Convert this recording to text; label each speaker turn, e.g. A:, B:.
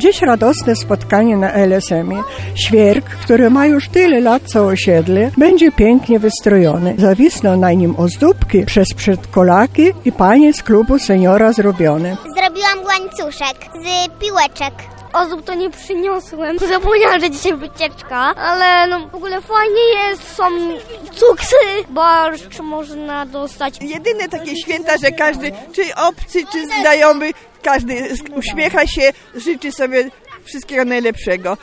A: Dziś radosne spotkanie na LSM-ie. Świerk, który ma już tyle lat co osiedle, będzie pięknie wystrojony. Zawisną na nim ozdóbki przez przedszkolaki i panie z klubu seniora zrobione.
B: Zrobiłam łańcuszek z piłeczek.
C: Ozdób to nie przyniosłem. Zapomniałam, że dzisiaj wycieczka, ale w ogóle fajnie jest, są cuksy, barszcz można dostać.
D: Jedyne takie święta, że każdy, czy obcy, czy znajomy, każdy uśmiecha się, życzy sobie wszystkiego najlepszego.